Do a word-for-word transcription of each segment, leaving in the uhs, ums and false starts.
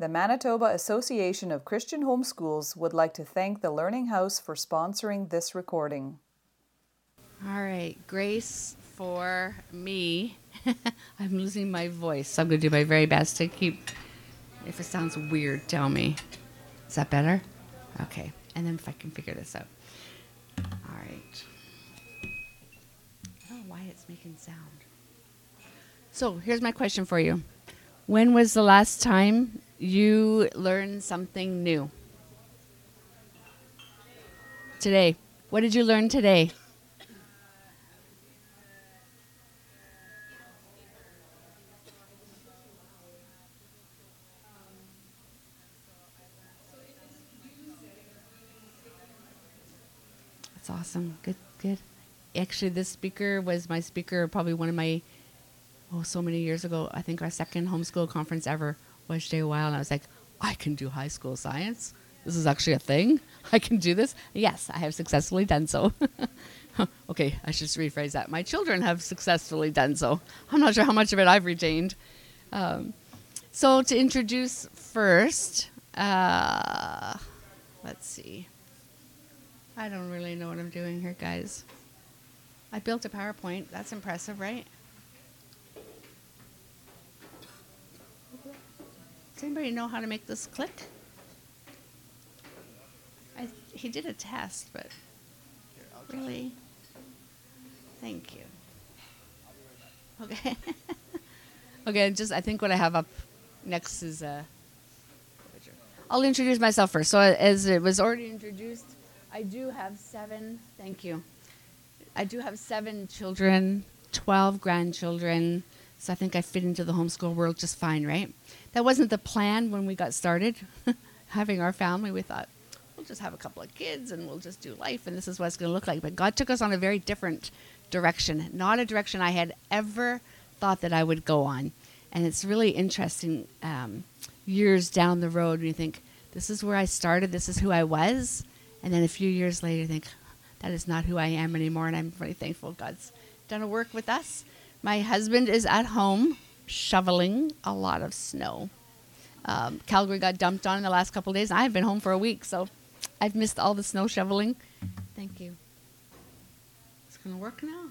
The Manitoba Association of Christian Homeschools would like to thank the Learning House for sponsoring this recording. All right, grace for me. I'm losing my voice, so I'm going to do my very best to keep, if it sounds weird, tell me. Is that better? Okay, and then if I can figure this out. All right. I don't know why it's making sound. So here's my question for you. When was the last time you learned something new? Today. What did you learn today? That's awesome. Good, good. Actually, this speaker was my speaker, probably one of my, oh, so many years ago. I think our second homeschool conference ever was Jay Weil. And I was like, I can do high school science. This is actually a thing. I can do this. Yes, I have successfully done so. Okay, I should rephrase that. My children have successfully done so. I'm not sure how much of it I've retained. Um, so to introduce first, uh, let's see. I don't really know what I'm doing here, guys. I built a PowerPoint. That's impressive, right? Does anybody know how to make this click? I, he did a test, but really? Thank you. Okay. Okay, just I think what I have up next is uh, I'll introduce myself first. So as it was already introduced, I do have seven, thank you. I do have seven children, twelve grandchildren, so I think I fit into the homeschool world just fine, right? That wasn't the plan when we got started, having our family. We thought, we'll just have a couple of kids and we'll just do life, and this is what it's going to look like. But God took us on a very different direction, not a direction I had ever thought that I would go on. And it's really interesting um, years down the road when you think, this is where I started, this is who I was. And then a few years later, you think, that is not who I am anymore. And I'm very thankful God's done a work with us. My husband is at home shoveling a lot of snow. Um, Calgary got dumped on in the last couple of days. I've been home for a week, so I've missed all the snow shoveling. Thank you. It's going to work now.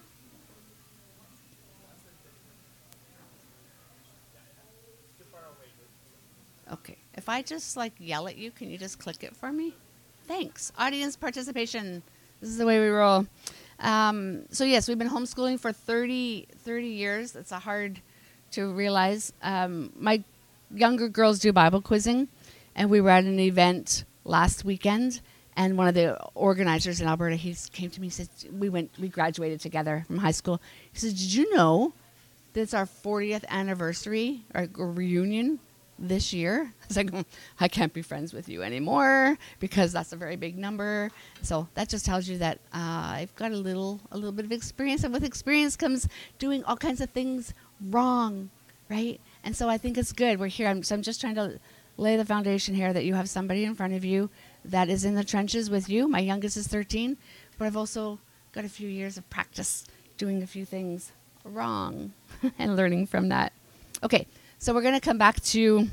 Okay. If I just like yell at you, can you just click it for me? Thanks. Audience participation. This is the way we roll. Um, so yes, we've been homeschooling for thirty, thirty years. It's a hard to realize. Um, my younger girls do Bible quizzing, and we were at an event last weekend, and one of the organizers in Alberta, he came to me and said, we went, we graduated together from high school. He said, did you know that it's our fortieth anniversary or, or reunion this year? I was like, I can't be friends with you anymore because that's a very big number. So that just tells you that uh, I've got a little, a little bit of experience, and with experience comes doing all kinds of things wrong, right? And so I think it's good. We're here. I'm, so I'm just trying to lay the foundation here that you have somebody in front of you that is in the trenches with you. My youngest is thirteen, but I've also got a few years of practice doing a few things wrong and learning from that. Okay. So we're going to come back to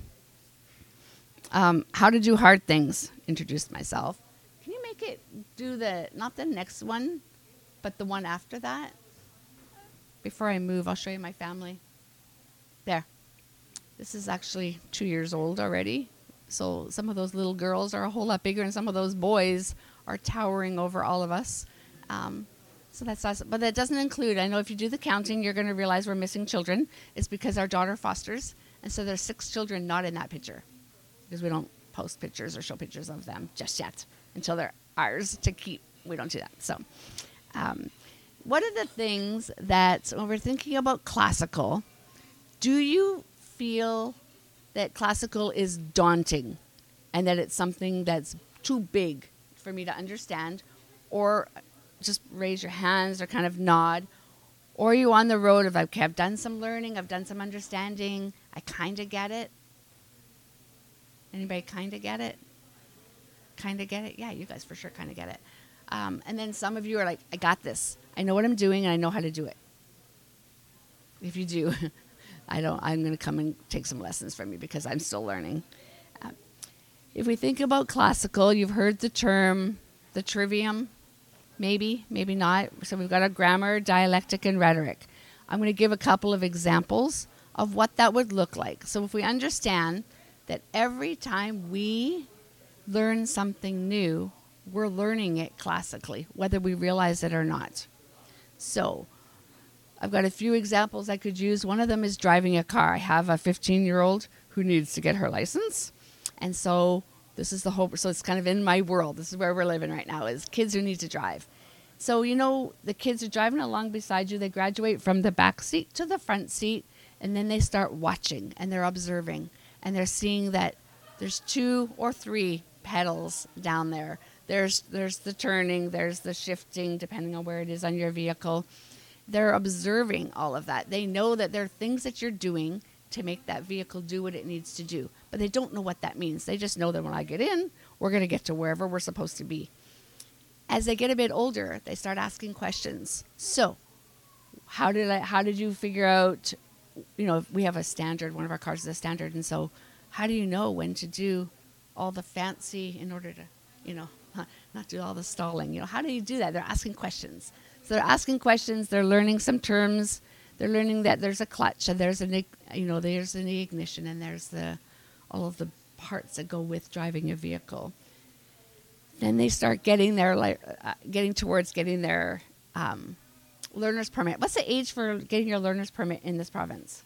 um, how to do hard things. Introduce myself. Can you make it do the, not the next one, but the one after that? Before I move, I'll show you my family. There. This is actually two years old already. So some of those little girls are a whole lot bigger, and some of those boys are towering over all of us. Um, So that's awesome. But that doesn't include, I know if you do the counting, you're going to realize we're missing children. It's because our daughter fosters. And so there's six children not in that picture because we don't post pictures or show pictures of them just yet until they're ours to keep. We don't do that. So um, what are the things that, when we're thinking about classical, do you feel that classical is daunting and that it's something that's too big for me to understand? Or just raise your hands or kind of nod. Or are you on the road of, okay, I've done some learning, I've done some understanding, I kind of get it? Anybody kind of get it? Kind of get it? Yeah, you guys for sure kind of get it. Um, and then some of you are like, I got this. I know what I'm doing and I know how to do it. If you do, I don't, I'm going to come and take some lessons from you because I'm still learning. if we think about classical, you've heard the term, the trivium, maybe, maybe not. So we've got a grammar, dialectic, and rhetoric. I'm going to give a couple of examples of what that would look like. So if we understand that every time we learn something new, we're learning it classically, whether we realize it or not. So I've got a few examples I could use. One of them is driving a car. I have a fifteen-year-old who needs to get her license. And so this is the hope. So it's kind of in my world. This is where we're living right now, is kids who need to drive. So, you know, the kids are driving along beside you. They graduate from the back seat to the front seat, and then they start watching, and they're observing, and they're seeing that there's two or three pedals down there. There's there's the turning, there's the shifting, depending on where it is on your vehicle. They're observing all of that. They know that there are things that you're doing to make that vehicle do what it needs to do, but they don't know what that means. They just know that when I get in, we're going to get to wherever we're supposed to be. As they get a bit older, they start asking questions. So, how did I? How did you figure out? You know, we have a standard. One of our cars is a standard, and so how do you know when to do all the fancy in order to, you know, not do all the stalling? You know, how do you do that? They're asking questions. So they're asking questions. They're learning some terms. They're learning that there's a clutch and there's an, you know, there's an ignition and there's the all of the parts that go with driving a vehicle. Then they start getting their like uh, getting towards getting their um, learner's permit. What's the age for getting your learner's permit in this province?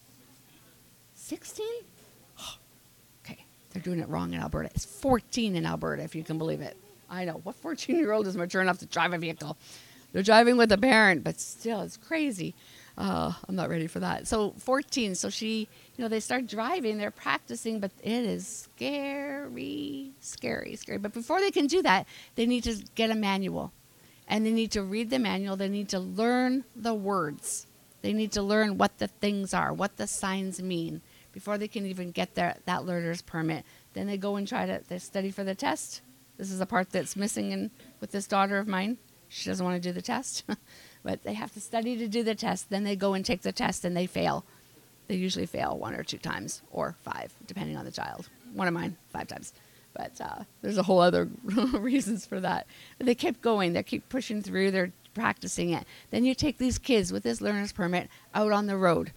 sixteen? Oh, okay, they're doing it wrong in Alberta. It's fourteen in Alberta, if you can believe it. I know. What fourteen-year-old is mature enough to drive a vehicle? They're driving with a parent, but still, it's crazy. Uh, I'm not ready for that. So fourteen. So she, you know, they start driving. They're practicing, but it is scary, scary, scary. But before they can do that, they need to get a manual. And they need to read the manual. They need to learn the words. They need to learn what the things are, what the signs mean, before they can even get their, that learner's permit. Then they go and try to they study for the test. This is the part that's missing in with this daughter of mine. She doesn't want to do the test. But they have to study to do the test. Then they go and take the test, and they fail. They usually fail one or two times, or five, depending on the child. One of mine, five times. But uh, there's a whole other reasons for that. But they keep going. They keep pushing through. They're practicing it. Then you take these kids with this learner's permit out on the road.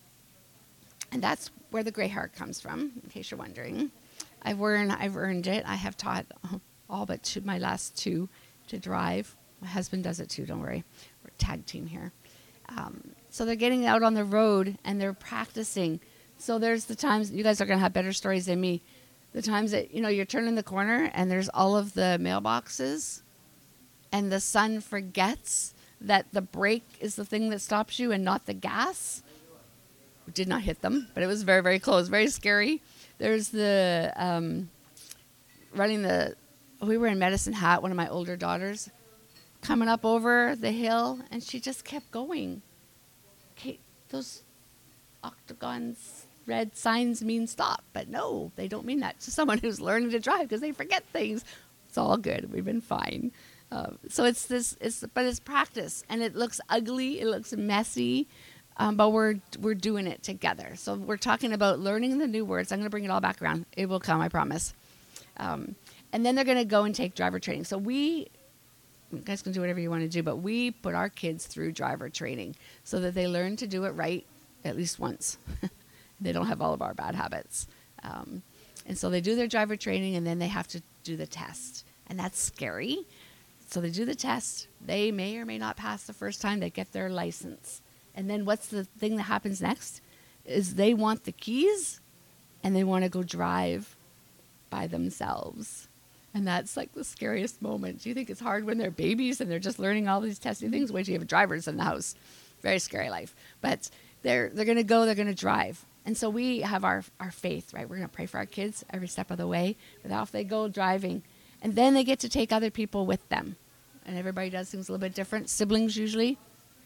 And that's where the gray heart comes from, in case you're wondering. I've earned, I've earned it. I have taught all but two, my last two to drive. My husband does it too, don't worry. We're a tag team here. Um, so they're getting out on the road, and they're practicing. So there's the times, you guys are going to have better stories than me, the times that, you know, you're turning the corner, and there's all of the mailboxes, and the son forgets that the brake is the thing that stops you and not the gas. We did not hit them, but it was very, very close, very scary. There's the um, running the, we were in Medicine Hat, one of my older daughters, coming up over the hill, and she just kept going. Okay, those octagons, red signs mean stop, but no, they don't mean that to someone who's learning to drive because they forget things. It's all good. We've been fine. Um, so it's this, it's but it's practice, and it looks ugly, it looks messy, um, but we're we're doing it together. So we're talking about learning the new words. I'm going to bring it all back around. It will come, I promise. Um, and then they're going to go and take driver training. So we. You guys can do whatever you want to do, but we put our kids through driver training so that they learn to do it right at least once. They don't have all of our bad habits. Um, and so they do their driver training, and then they have to do the test. And that's scary. So they do the test. They may or may not pass the first time. They get their license. And then what's the thing that happens next is they want the keys, and they want to go drive by themselves. And that's like the scariest moment. Do you think it's hard when they're babies and they're just learning all these testing things? Wait till you have drivers in the house. Very scary life. But they're they're going to go, they're going to drive. And so we have our, our faith, right? We're going to pray for our kids every step of the way. But off they go driving. And then they get to take other people with them. And everybody does things a little bit different. Siblings usually.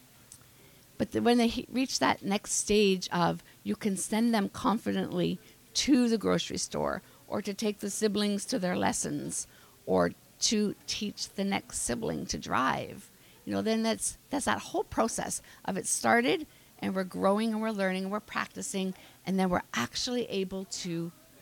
But the, when they he- reach that next stage of you can send them confidently to the grocery store, or to take the siblings to their lessons, or to teach the next sibling to drive. You know, then that's that's that whole process of it started, and we're growing, and we're learning, and we're practicing, and then we're actually able to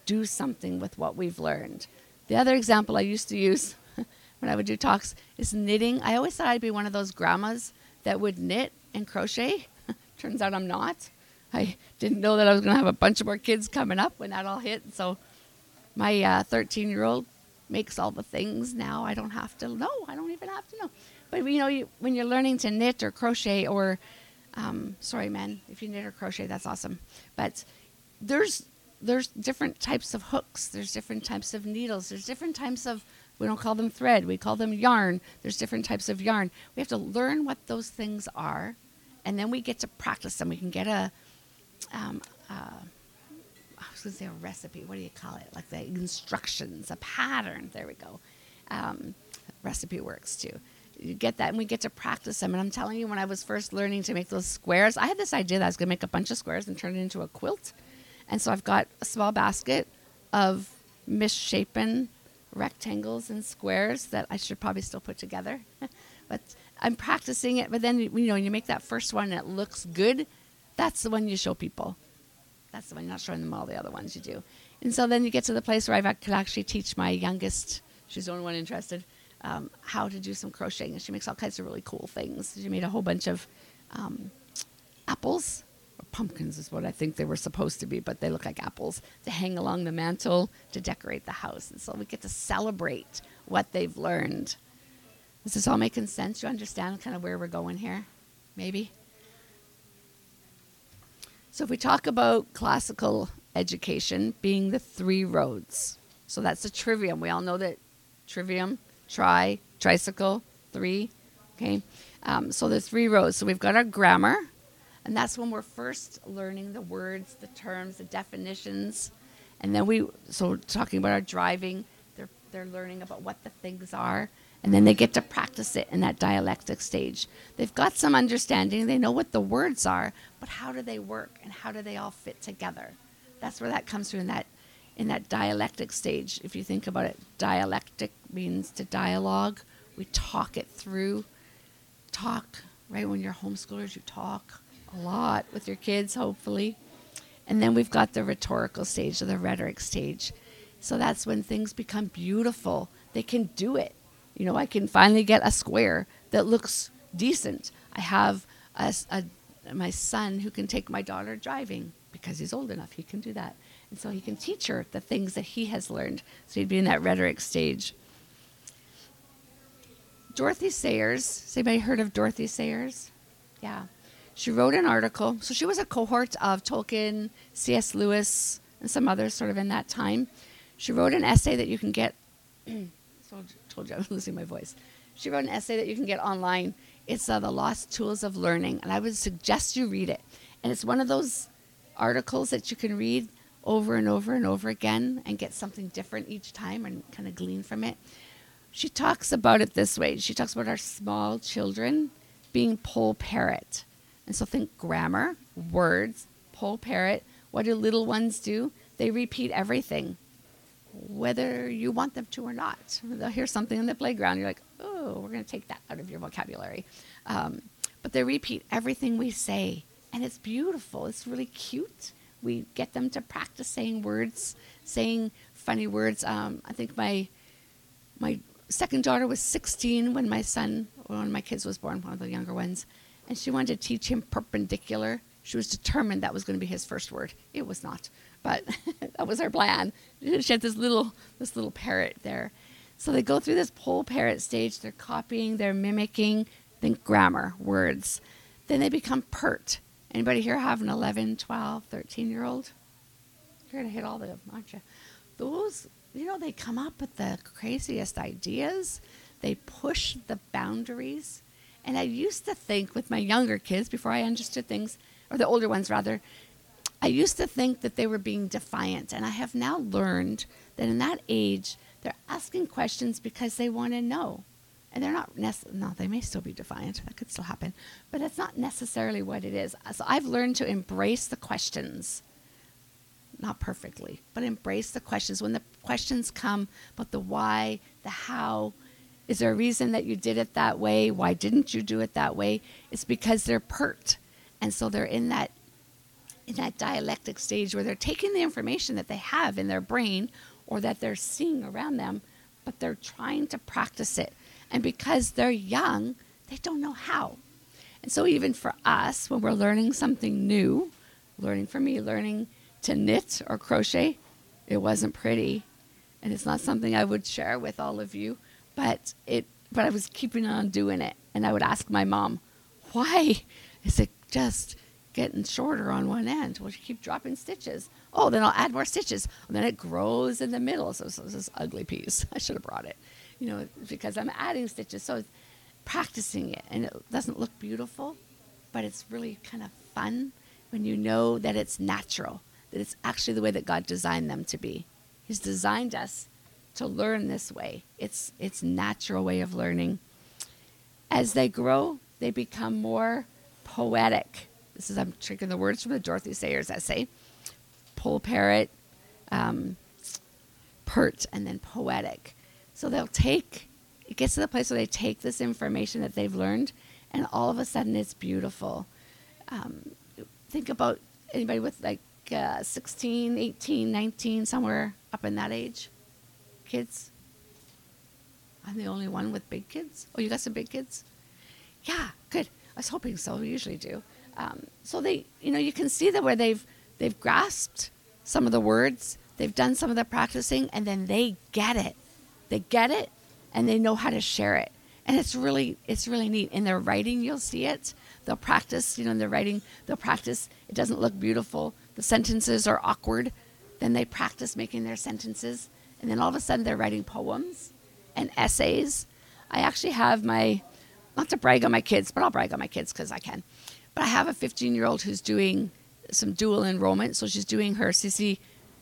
do something with what we've learned. The other example I used to use when I would do talks is knitting. I always thought I'd be one of those grandmas that would knit and crochet. Turns out I'm not. I didn't know that I was going to have a bunch of more kids coming up when that all hit. So my uh, thirteen-year-old makes all the things now. I don't have to know. I don't even have to know. But, you know, you, when you're learning to knit or crochet or, um, sorry, men, if you knit or crochet, that's awesome. But there's there's different types of hooks. There's different types of needles. There's different types of, we don't call them thread. We call them yarn. There's different types of yarn. We have to learn what those things are, and then we get to practice them. We can get a, um, uh, I was going to say a recipe. What do you call it? Like the instructions, a pattern. There we go. Um, recipe works too. You get that, and we get to practice them. And I'm telling you, when I was first learning to make those squares, I had this idea that I was going to make a bunch of squares and turn it into a quilt. And so I've got a small basket of misshapen rectangles and squares that I should probably still put together. But I'm practicing it. But then, you know, when you make that first one and it looks good, that's the one you show people. That's the one. You're not showing them all the other ones you do. And so then you get to the place where I could actually teach my youngest, she's the only one interested, um, how to do some crocheting. And she makes all kinds of really cool things. She made a whole bunch of um, apples. Or pumpkins is what I think they were supposed to be, but they look like apples to hang along the mantle to decorate the house. And so we get to celebrate what they've learned. Is this all making sense? You understand kind of where we're going here? Maybe? So if we talk about classical education being the three roads, so that's the trivium. We all know that trivium, tri, tricycle, three, okay? Um, so the three roads. So we've got our grammar, and that's when we're first learning the words, the terms, the definitions. And then we, so talking about our driving, they're, they're learning about what the things are. And then they get to practice it in that dialectic stage. They've got some understanding. They know what the words are, but how do they work and how do they all fit together? That's where that comes through in that in that dialectic stage. If you think about it, dialectic means to dialogue. We talk it through. Talk, right? When you're homeschoolers, you talk a lot with your kids, hopefully. And then we've got the rhetorical stage or the rhetoric stage. So that's when things become beautiful. They can do it. You know, I can finally get a square that looks decent. I have a, a, my son who can take my daughter driving because he's old enough. He can do that. And so he can teach her the things that he has learned. So he'd be in that rhetoric stage. Dorothy Sayers. Has anybody heard of Dorothy Sayers? Yeah. She wrote an article. So she was a cohort of Tolkien, C S Lewis, and some others sort of in that time. She wrote an essay that you can get... So I told you I was losing my voice. She wrote an essay that you can get online. It's uh, The Lost Tools of Learning, and I would suggest you read it. And it's one of those articles that you can read over and over and over again and get something different each time and kind of glean from it. She talks about it this way. She talks about our small children being poll parrot. And so think grammar, words, poll parrot. What do little ones do? They repeat everything, whether you want them to or not. They'll hear something in the playground. You're like, oh, we're going to take that out of your vocabulary. Um, but they repeat everything we say. And it's beautiful. It's really cute. We get them to practice saying words, saying funny words. Um, I think my my second daughter was sixteen when my son, one of my kids was born, one of the younger ones. And she wanted to teach him perpendicular. She was determined that was going to be his first word. It was not. But that was her plan. She had this little this little parrot there. So they go through this poll parrot stage. They're copying, they're mimicking, think grammar, words. Then they become pert. Anybody here have an eleven, twelve, thirteen-year-old? You're going to hit all of them, aren't you? Those, you know, they come up with the craziest ideas. They push the boundaries. And I used to think with my younger kids, before I understood things, or the older ones rather, I used to think that they were being defiant, and I have now learned that in that age, they're asking questions because they want to know. And they're not, nec- no, they may still be defiant. That could still happen. But that's not necessarily what it is. So I've learned to embrace the questions. Not perfectly, but embrace the questions. When the questions come about the why, the how, is there a reason that you did it that way? Why didn't you do it that way? It's because they're pert. And so they're in that in that dialectic stage where they're taking the information that they have in their brain or that they're seeing around them, but they're trying to practice it. And because they're young, they don't know how. And so even for us, when we're learning something new, learning for me, learning to knit or crochet, it wasn't pretty. And it's not something I would share with all of you, but it, but I was keeping on doing it. And I would ask my mom, why is it just getting shorter on one end? Well, you keep dropping stitches. Oh, then I'll add more stitches. And then it grows in the middle. So, so it's this ugly piece. I should have brought it, you know, because I'm adding stitches. So it's practicing it, and it doesn't look beautiful, but it's really kind of fun when you know that it's natural, that it's actually the way that God designed them to be. He's designed us to learn this way. It's it's natural way of learning. As they grow, they become more poetic. This is, I'm taking the words from the Dorothy Sayers essay. Poll parrot, um, pert, and then poetic. So they'll take, it gets to the place where they take this information that they've learned, and all of a sudden it's beautiful. Um, think about anybody with like uh, sixteen, eighteen, nineteen, somewhere up in that age. Kids? I'm the only one with big kids? Oh, you got some big kids? Yeah, good. I was hoping so. We usually do. Um, so they, you know, you can see that where they've they've grasped some of the words, they've done some of the practicing, and then they get it. They get it, and they know how to share it. And it's really, it's really neat. In their writing, you'll see it. They'll practice, you know, in their writing, they'll practice. It doesn't look beautiful. The sentences are awkward. Then they practice making their sentences. And then all of a sudden, they're writing poems and essays. I actually have my, not to brag on my kids, but I'll brag on my kids because I can. But I have a fifteen-year-old who's doing some dual enrollment. So she's doing her C C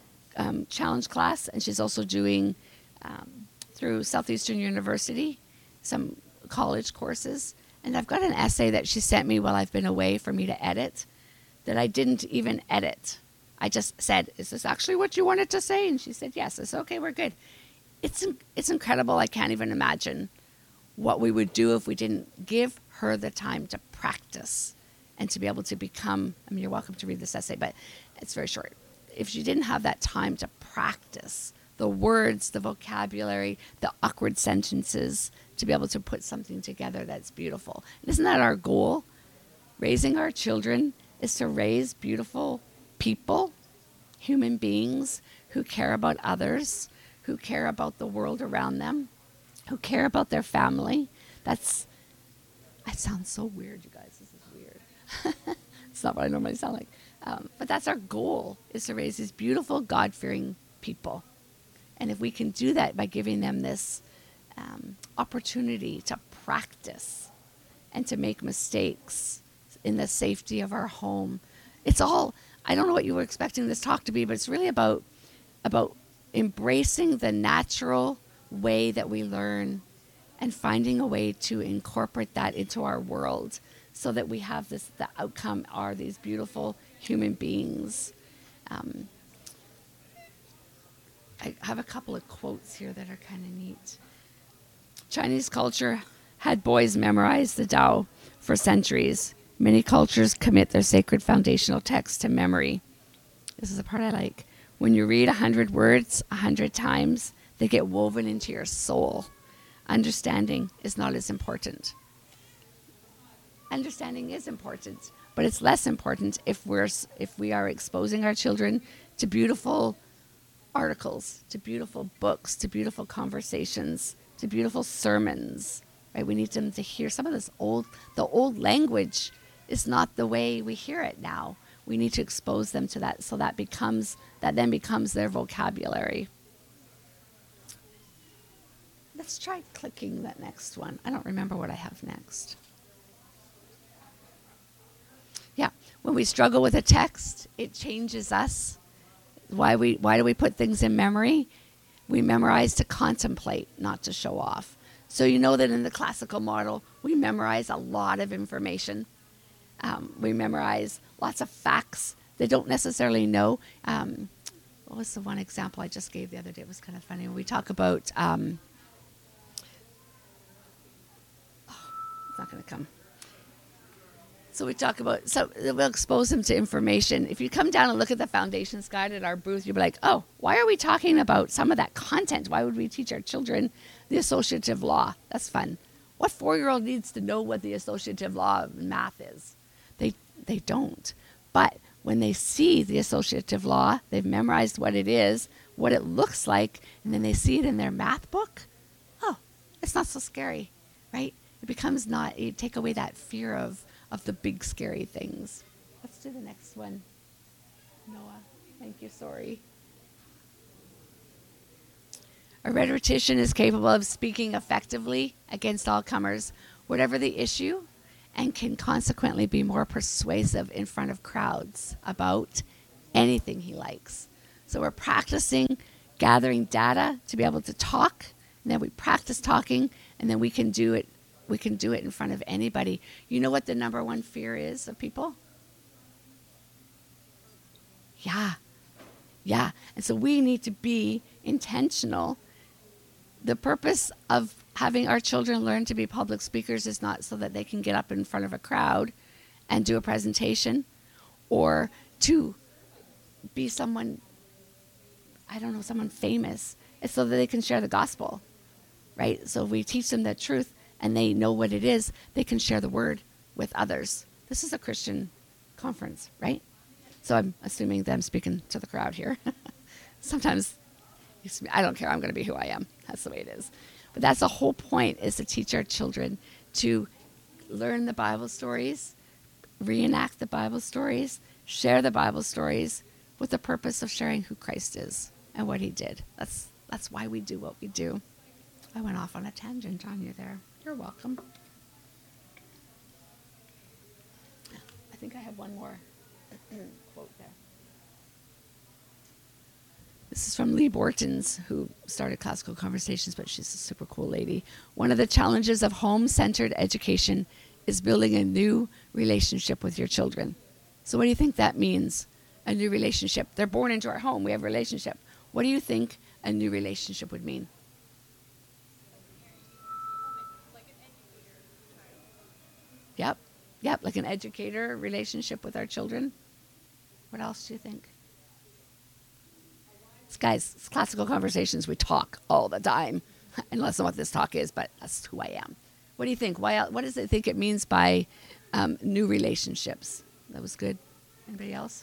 um, challenge class, and she's also doing, um, through Southeastern University, some college courses. And I've got an essay that she sent me while I've been away for me to edit that I didn't even edit. I just said, is this actually what you wanted to say? And she said, yes. I said, okay, we're good. It's it's incredible. I can't even imagine what we would do if we didn't give her the time to practice and to be able to become, I mean, you're welcome to read this essay, but it's very short. If she didn't have that time to practice the words, the vocabulary, the awkward sentences, to be able to put something together that's beautiful. And isn't that our goal? Raising our children is to raise beautiful people, human beings who care about others, who care about the world around them, who care about their family. That's, that sounds so weird, you guys. This is weird. It's not what I normally sound like. Um, but that's our goal, is to raise these beautiful, God-fearing people. And if we can do that by giving them this um, opportunity to practice and to make mistakes in the safety of our home, it's all, I don't know what you were expecting this talk to be, but it's really about about embracing the natural way that we learn and finding a way to incorporate that into our world so that we have this, the outcome are these beautiful human beings. Um, I have a couple of quotes here that are kind of neat. Chinese culture had boys memorize the Tao for centuries. Many cultures commit their sacred foundational texts to memory. This is the part I like. When you read a hundred words a hundred times, they get woven into your soul. Understanding is not as important. Understanding is important, but it's less important if we're if we are exposing our children to beautiful articles, to beautiful books, to beautiful conversations, to beautiful sermons. Right? We need them to hear some of this old, the old language is not the way we hear it now. We need to expose them to that so that becomes, that then becomes their vocabulary. Let's try clicking that next one. I don't remember what I have next. Yeah, when we struggle with a text, it changes us. Why we why do we put things in memory? We memorize to contemplate, not to show off. So you know that in the classical model, we memorize a lot of information. Um, we memorize lots of facts they don't necessarily know. Um, what was the one example I just gave the other day? It was kind of funny. When we talk about, um, oh, it's not going to come. So we talk about, so we'll expose them to information. If you come down and look at the Foundations Guide at our booth, you'll be like, oh, why are we talking about some of that content? Why would we teach our children the associative law? That's fun. What four-year-old needs to know what the associative law of math is? They they don't. But when they see the associative law, they've memorized what it is, what it looks like, and then they see it in their math book, oh, it's not so scary, right? It becomes not, you take away that fear of, of the big scary things. Let's do the next one. Noah, thank you, sorry. A rhetorician is capable of speaking effectively against all comers, whatever the issue, and can consequently be more persuasive in front of crowds about anything he likes. So we're practicing gathering data to be able to talk, and then we practice talking, and then we can do it we can do it in front of anybody. You know what the number one fear is of people? Yeah. Yeah. And so we need to be intentional. The purpose of having our children learn to be public speakers is not so that they can get up in front of a crowd and do a presentation or to be someone, I don't know, someone famous. It's so that they can share the gospel, right? So if we teach them the truth and they know what it is, they can share the word with others. This is a Christian conference, right? So I'm assuming that I'm speaking to the crowd here. Sometimes I don't care. I'm going to be who I am. That's the way it is. But that's the whole point, is to teach our children to learn the Bible stories, reenact the Bible stories, share the Bible stories with the purpose of sharing who Christ is and what he did. That's that's why we do what we do. I went off on a tangent on you there. You're welcome. I think I have one more quote there. This is from Lee Bortons, who started Classical Conversations, but she's a super cool lady. One of the challenges of home-centered education is building a new relationship with your children. So what do you think that means, a new relationship? They're born into our home. We have a relationship. What do you think a new relationship would mean? Yep. Yep, like an educator relationship with our children. What else do you think? Guys, it's Classical Conversations. We talk all the time, unless I know what this talk is, but that's who I am. What do you think? Why? What does it think it means by um, new relationships? That was good. Anybody else?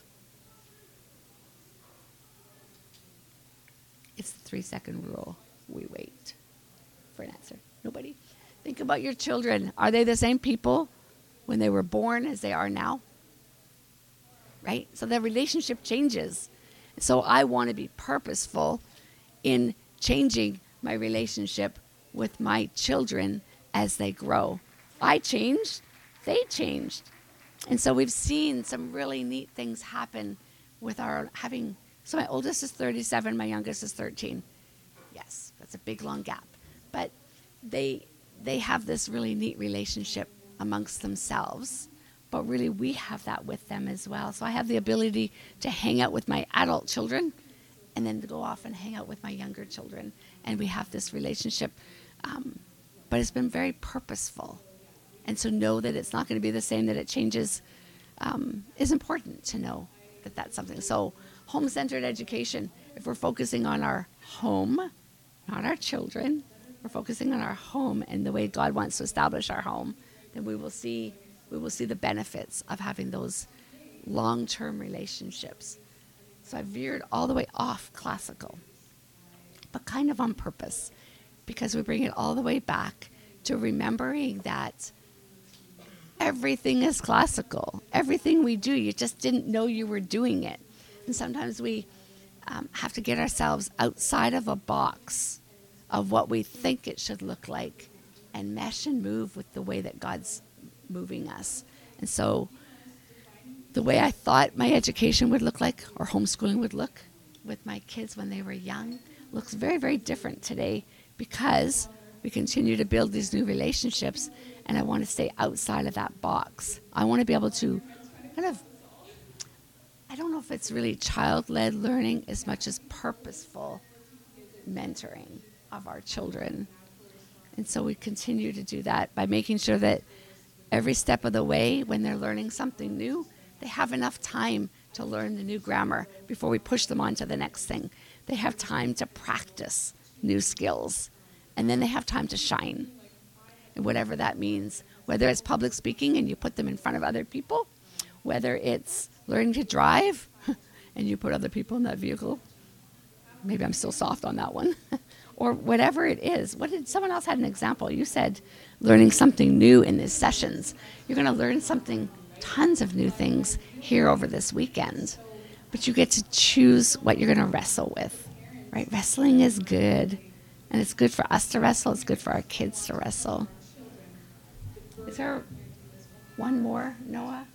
It's the three-second rule. We wait for an answer. Nobody? Think about your children. Are they the same people when they were born as they are now? Right? So the relationship changes. So I want to be purposeful in changing my relationship with my children as they grow. I changed, they changed. And so we've seen some really neat things happen with our having, so my oldest is thirty-seven, my youngest is thirteen. Yes, that's a big, long gap. But they they have this really neat relationship amongst themselves. But really, we have that with them as well. So I have the ability to hang out with my adult children and then to go off and hang out with my younger children. And we have this relationship. Um, but it's been very purposeful. And so know that it's not going to be the same, that it changes, um, is important to know that that's something. So home-centered education, if we're focusing on our home, not our children, we're focusing on our home and the way God wants to establish our home, then we will see... we will see the benefits of having those long-term relationships. So I veered all the way off classical, but kind of on purpose, because we bring it all the way back to remembering that everything is classical. Everything we do, you just didn't know you were doing it. And sometimes we um, have to get ourselves outside of a box of what we think it should look like and mesh and move with the way that God's moving us. And so the way I thought my education would look like, or homeschooling would look with my kids when they were young, looks very, very different today, because we continue to build these new relationships, and I want to stay outside of that box. I want to be able to kind of, I don't know if it's really child-led learning as much as purposeful mentoring of our children. And so we continue to do that by making sure that every step of the way, when they're learning something new, they have enough time to learn the new grammar before we push them on to the next thing. They have time to practice new skills, and then they have time to shine, and whatever that means, whether it's public speaking and you put them in front of other people, whether it's learning to drive and you put other people in that vehicle. Maybe I'm still soft on that one. Or whatever it is. What did someone else had an example? You said learning something new in these sessions. You're going to learn something, tons of new things here over this weekend. But you get to choose what you're going to wrestle with, right? Wrestling is good. And it's good for us to wrestle. It's good for our kids to wrestle. Is there one more, Noah?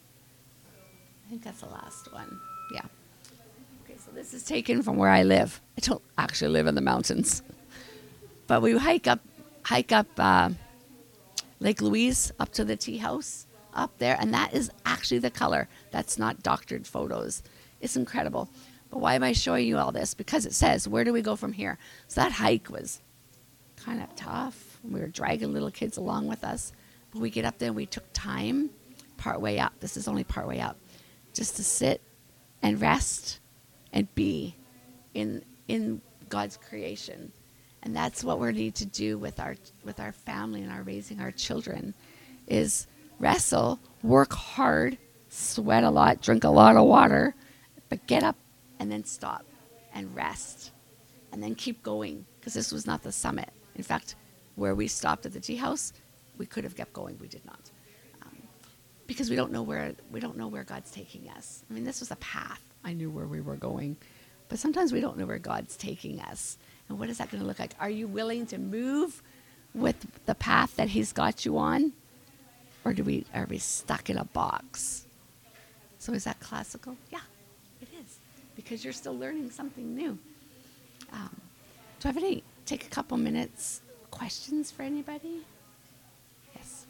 I think that's the last one. Yeah. Okay, so this is taken from where I live. I don't actually live in the mountains. But we hike up hike up uh, Lake Louise up to the tea house up there. And that is actually the color. That's not doctored photos. It's incredible. But why am I showing you all this? Because it says, where do we go from here? So that hike was kind of tough. We were dragging little kids along with us. But we get up there and we took time part way up. This is only part way up. Just to sit and rest and be in in God's creation. And that's what we need to do with our with our family and our raising our children, is wrestle, work hard, sweat a lot, drink a lot of water, but get up and then stop and rest and then keep going, because this was not the summit. In fact, where we stopped at the tea house, we could have kept going. We did not. Because we don't know where we don't know where God's taking us. I mean, this was a path. I knew where we were going. But sometimes we don't know where God's taking us. And what is that going to look like? Are you willing to move with the path that he's got you on? Or do we are we stuck in a box? So is that classical? Yeah, it is. Because you're still learning something new. Um, do I have any, take a couple minutes, questions for anybody? Yes.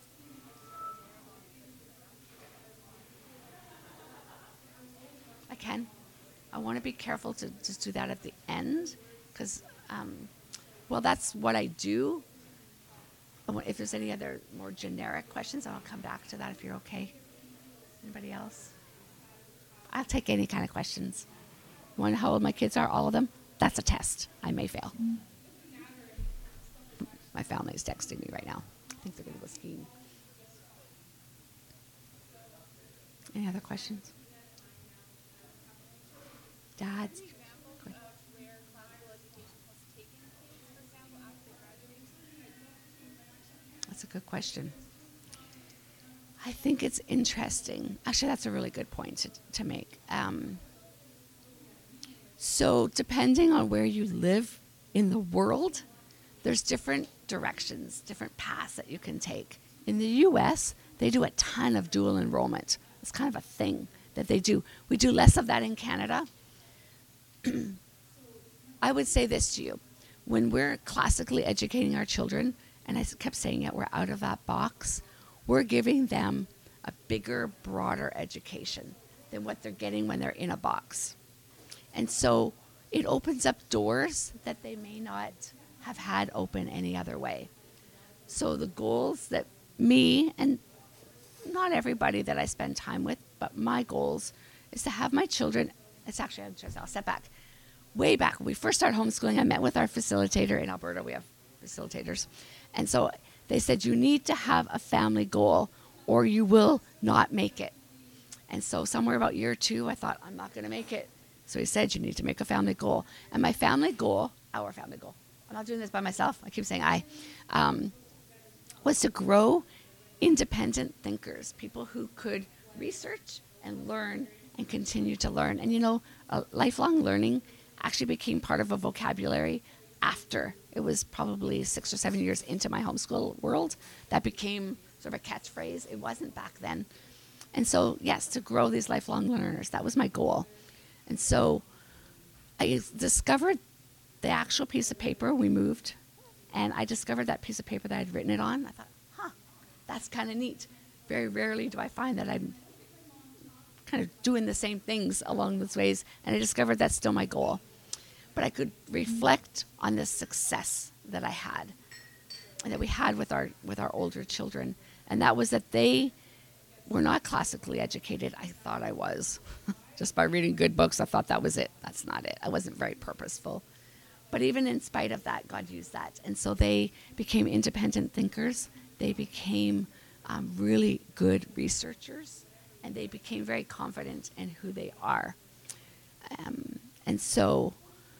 I can. I want to be careful to just do that at the end, because, um, well, that's what I do. If there's any other more generic questions, I'll come back to that if you're okay. Anybody else? I'll take any kind of questions. You want to know how old my kids are? All of them? That's a test. I may fail. My family is texting me right now. I think they're going to go skiing. Any other questions? Dad's. That's a good question. I think it's interesting. Actually, that's a really good point to, to make. Um, so depending on where you live in the world, there's different directions, different paths that you can take. In the U S, they do a ton of dual enrollment. It's kind of a thing that they do. We do less of that in Canada. I would say this to you. When we're classically educating our children, and I kept saying it, we're out of that box, we're giving them a bigger, broader education than what they're getting when they're in a box. And so it opens up doors that they may not have had open any other way. So the goals that me, and not everybody that I spend time with, but my goals is to have my children, it's actually, I'll step back. Way back, when we first started homeschooling, I met with our facilitator in Alberta. We have facilitators. And so they said, you need to have a family goal or you will not make it. And so somewhere about year two, I thought, I'm not going to make it. So he said, you need to make a family goal. And my family goal, our family goal, I'm not doing this by myself. I keep saying I, um, was to grow independent thinkers, people who could research and learn and continue to learn. And, you know, uh, lifelong learning actually became part of a vocabulary after. It was probably six or seven years into my homeschool world that became sort of a catchphrase. It wasn't back then. And so, yes, to grow these lifelong learners, that was my goal. And so I discovered the actual piece of paper. We moved, and I discovered that piece of paper that I'd written it on. I thought, huh, that's kind of neat. Very rarely do I find that I'm kind of doing the same things along those ways, and I discovered that's still my goal. But I could reflect on the success that I had and that we had with our with our older children And that was that they were not classically educated. I thought I was. Just by reading good books, I thought that was it. That's not it. I wasn't very purposeful. But even in spite of that, God used that. And so they became independent thinkers. They became um, really good researchers. And they became very confident in who they are. Um, and so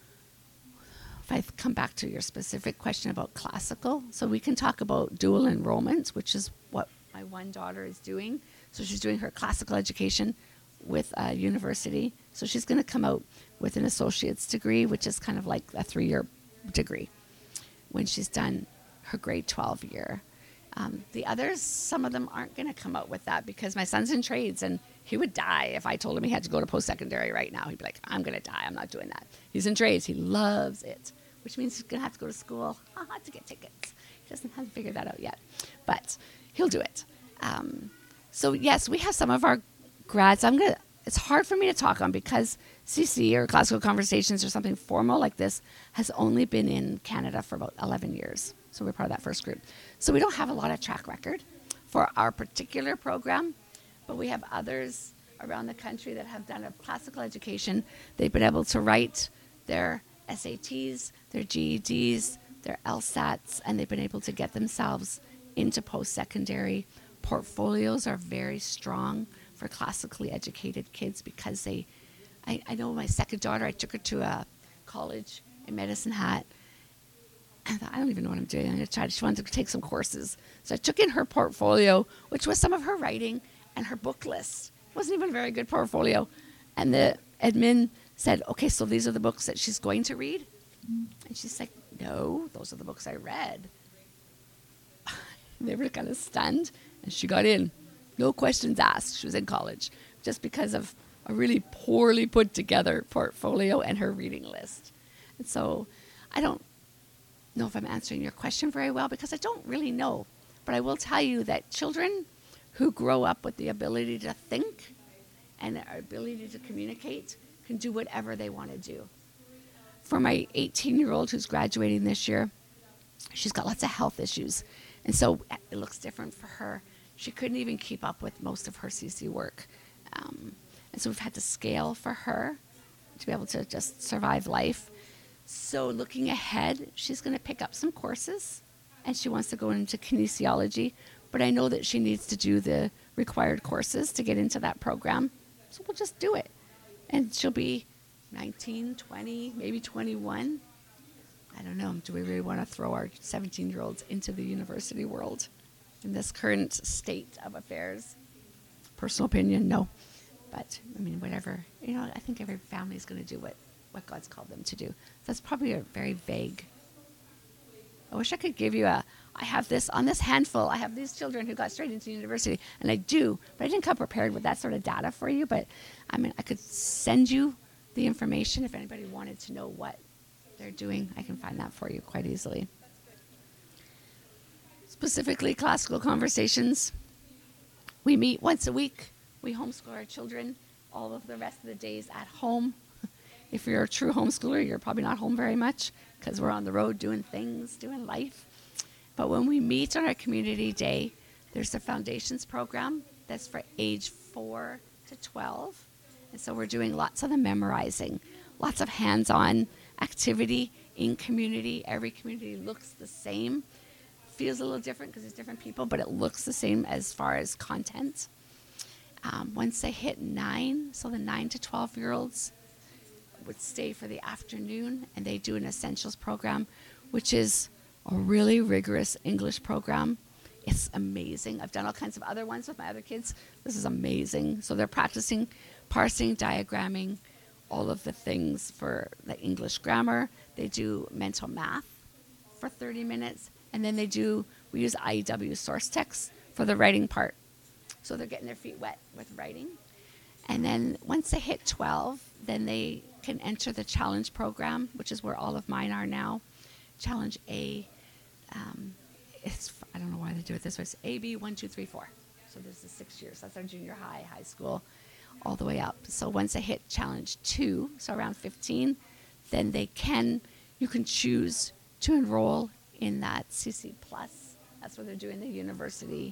if I come back to your specific question about classical, so we can talk about dual enrollment, which is what my one daughter is doing. So she's doing her classical education with a university. So she's going to come out with an associate's degree, which is kind of like a three-year degree when she's done her grade twelve year. Um, the others, some of them aren't going to come out with that because my son's in trades and he would die if I told him he had to go to post-secondary right now. He'd be like, I'm going to die. I'm not doing that. He's in trades. He loves it, which means he's going to have to go to school uh, to get tickets. He doesn't have to figure that out yet, but he'll do it. Um, so, yes, we have some of our grads. I'm gonna. It's hard for me to talk on because C C or Classical Conversations or something formal like this has only been in Canada for about eleven years. So we're part of that first group. So we don't have a lot of track record for our particular program, but we have others around the country that have done a classical education. They've been able to write their S A Ts, their G E Ds, their LSATs, and they've been able to get themselves into post-secondary. Portfolios are very strong for classically educated kids because they, I, I know my second daughter, I took her to a college in Medicine Hat. I thought, I don't even know what I'm doing. I'm going to try. She wanted to take some courses. So I took in her portfolio, which was some of her writing and her book list. It wasn't even a very good portfolio. And the admin said, okay, so these are the books that she's going to read? And she's like, no, those are the books I read. They were kind of stunned, and she got in. No questions asked. She was in college just because of a really poorly put together portfolio and her reading list. And so I don't know if I'm answering your question very well because I don't really know. But I will tell you that children who grow up with the ability to think and the ability to communicate can do whatever they want to do. For my eighteen-year-old who's graduating this year, she's got lots of health issues. And so it looks different for her. She couldn't even keep up with most of her C C work. Um, and so we've had to scale for her to be able to just survive life. So looking ahead, she's going to pick up some courses, and she wants to go into kinesiology. But I know that she needs to do the required courses to get into that program. So we'll just do it. And she'll be nineteen, twenty, maybe twenty-one. I don't know. Do we really want to throw our seventeen-year-olds into the university world in this current state of affairs? Personal opinion, no. But, I mean, whatever. You know, I think every family is going to do what, what God's called them to do. That's probably a very vague. I wish I could give you a, I have this, on this handful, I have these children who got straight into university. And I do, but I didn't come prepared with that sort of data for you. But, I mean, I could send you the information if anybody wanted to know what they're doing. I can find that for you quite easily. Specifically, Classical Conversations. We meet once a week. We homeschool our children all of the rest of the days at home. If you're a true homeschooler, you're probably not home very much because we're on the road doing things, doing life. But when we meet on our community day, there's a foundations program that's for age four to twelve. And so we're doing lots of the memorizing, lots of hands-on activity in community. Every community looks the same. Feels a little different because it's different people, but it looks the same as far as content. Um, once they hit nine, so the nine to twelve-year-olds would stay for the afternoon, and they do an essentials program, which is a really rigorous English program. It's amazing. I've done all kinds of other ones with my other kids. This is amazing. So they're practicing parsing, diagramming, all of the things for the English grammar. They do mental math for thirty minutes, and then they do, we use I E W source text for the writing part. So they're getting their feet wet with writing. And then once they hit twelve, then they can enter the challenge program, which is where all of mine are now. Challenge A, um, it's, I don't know why they do it this way. It's A, B, one, two, three, four. So there's the six years. That's our junior high, high school, all the way up. So once they hit challenge two, so around fifteen, then they can, you can choose to enroll in that C C Plus. That's where they're doing the university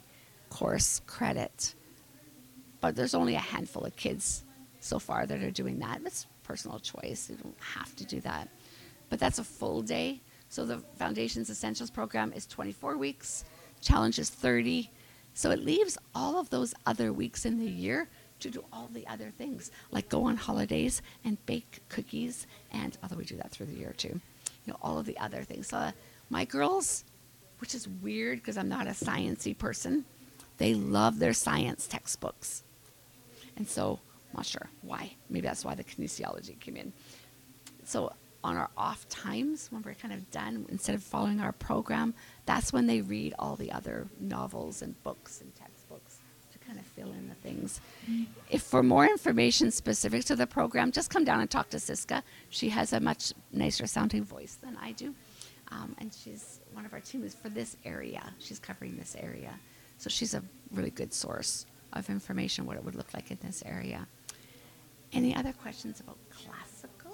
course credit. But there's only a handful of kids so far that are doing that. That's personal choice. You don't have to do that. But that's a full day. So the Foundations Essentials program is twenty-four weeks. Challenge is thirty. So it leaves all of those other weeks in the year to do all the other things, like go on holidays and bake cookies, and although we do that through the year too, you know, all of the other things. So uh, my girls, which is weird because I'm not a sciencey person, they love their science textbooks. And so, I'm not sure why. Maybe that's why the kinesiology came in. So on our off times, when we're kind of done, instead of following our program, that's when they read all the other novels and books and textbooks to kind of fill in the things. Mm-hmm. If for more information specific to the program, just come down and talk to Siska. She has a much nicer sounding voice than I do. Um, and she's one of our teams for this area. She's covering this area. So she's a really good source of information, what it would look like in this area. Any other questions about classical?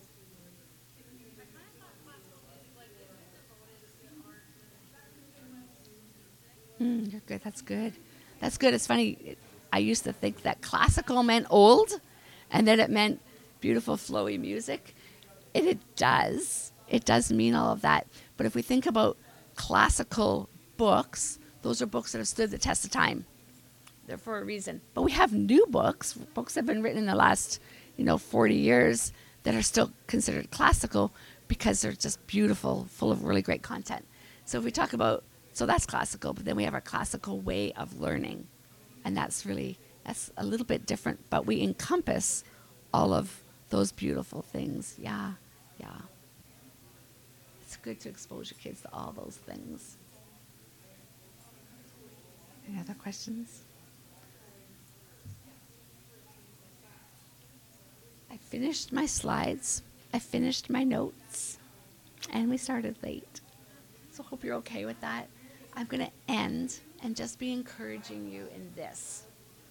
Mm, you're good. That's good. That's good. It's funny. I used to think that classical meant old, and that it meant beautiful, flowy music. And it does. It does mean all of that. But if we think about classical books, those are books that have stood the test of time. They're for a reason. But we have new books, books that have been written in the last, you know, forty years that are still considered classical because they're just beautiful, full of really great content. So if we talk about, so that's classical, but then we have our classical way of learning. And that's really, that's a little bit different, but we encompass all of those beautiful things. Yeah, yeah. It's good to expose your kids to all those things. Any other questions? I finished my slides, I finished my notes, and we started late. So hope you're okay with that. I'm going to end and just be encouraging you in this.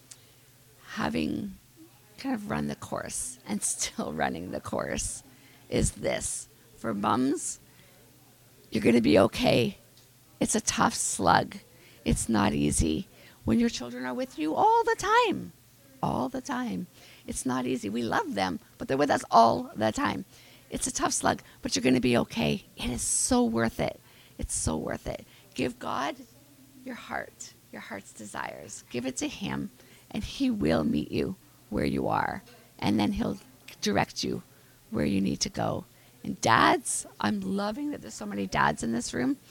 Having kind of run the course and still running the course is this. For mums, you're going to be okay. It's a tough slug. It's not easy. When your children are with you all the time, all the time. It's not easy. We love them, but they're with us all the time. It's a tough slug, but you're going to be okay. It is so worth it. It's so worth it. Give God your heart, your heart's desires. Give it to him, and he will meet you where you are, and then he'll direct you where you need to go. And dads, I'm loving that there's so many dads in this room.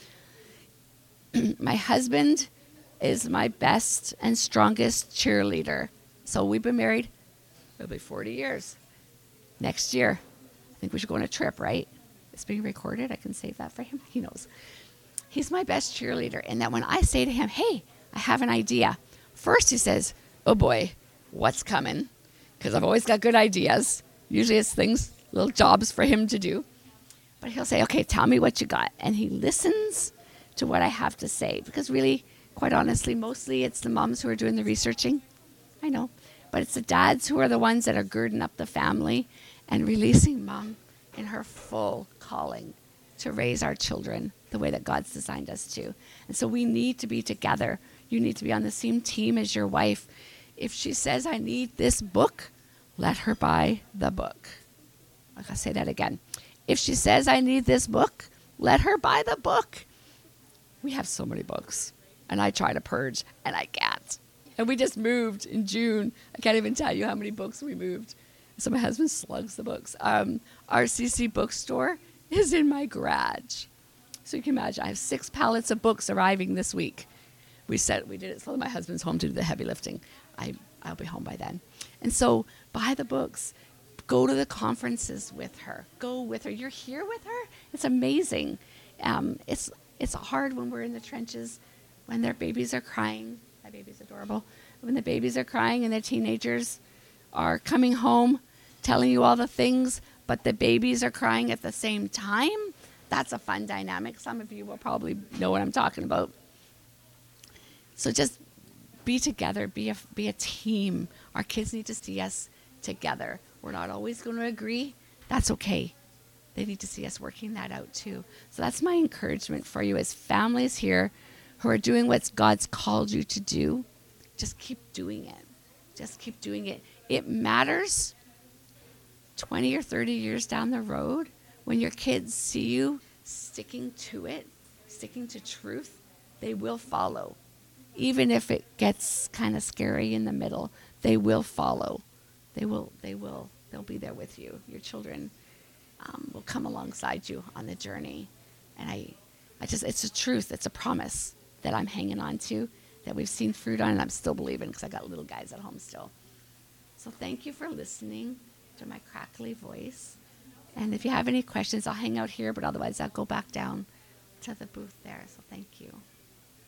My husband is my best and strongest cheerleader. So we've been married, it'll be forty years. Next year, I think we should go on a trip, right? It's being recorded. I can save that for him. He knows. He's my best cheerleader. And that when I say to him, hey, I have an idea. First he says, oh boy, what's coming? Because I've always got good ideas. Usually it's things, little jobs for him to do. But he'll say, okay, tell me what you got. And he listens to what I have to say. Because really, quite honestly, mostly it's the moms who are doing the researching. I know. But it's the dads who are the ones that are girding up the family and releasing mom in her full calling to raise our children the way that God's designed us to. And so we need to be together. You need to be on the same team as your wife. If she says, I need this book, let her buy the book. I'll say that again. If she says, I need this book, let her buy the book. We have so many books, and I try to purge, and I can't. And we just moved in June. I can't even tell you how many books we moved. So my husband slugs the books. Um, our C C bookstore is in my garage. So you can imagine, I have six pallets of books arriving this week. We said we did it so my husband's home to do the heavy lifting. I, I'll be home by then. And so buy the books. Go to the conferences with her. Go with her. You're here with her. It's amazing. Um, it's it's hard when we're in the trenches, when their babies are crying. My baby's adorable. When the babies are crying and the teenagers are coming home, telling you all the things, but the babies are crying at the same time. That's a fun dynamic. Some of you will probably know what I'm talking about. So just be together. Be a, be a team. Our kids need to see us together. We're not always going to agree. That's okay. They need to see us working that out too. So that's my encouragement for you as families here who are doing what God's called you to do, just keep doing it. Just keep doing it. It matters twenty or thirty years down the road when your kids see you sticking to it, sticking to truth, they will follow. Even if it gets kind of scary in the middle, they will follow. They will, they will, they'll be there with you. Your children um, will come alongside you on the journey. And I, I just, it's a truth, it's a promise that I'm hanging on to, that we've seen fruit on, and I'm still believing because I got little guys at home still. So thank you for listening to my crackly voice. And if you have any questions, I'll hang out here, but otherwise I'll go back down to the booth there. So thank you.